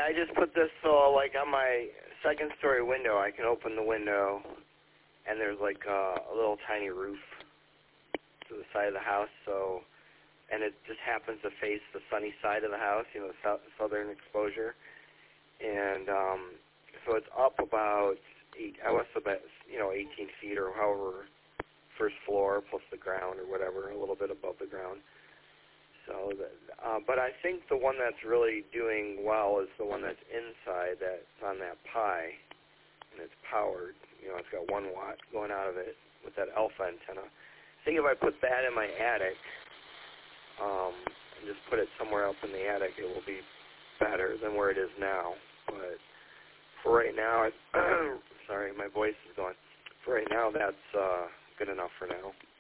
Yeah, I just put this so, like, on my second-story window, I can open the window, and there's, like, a little tiny roof to the side of the house, so, and it just happens to face the sunny side of the house, you know, southern exposure, and so it's up about 18 feet or however, first floor plus the ground or whatever, a little bit above the ground. So, but I think the one that's really doing well is the one that's inside, that's on that pie, and it's powered. You know, it's got 1 watt going out of it with that alpha antenna. I think if I put that in my attic, and just put it somewhere else in the attic, it will be better than where it is now. But for right now, sorry, my voice is going. For right now, that's good enough for now.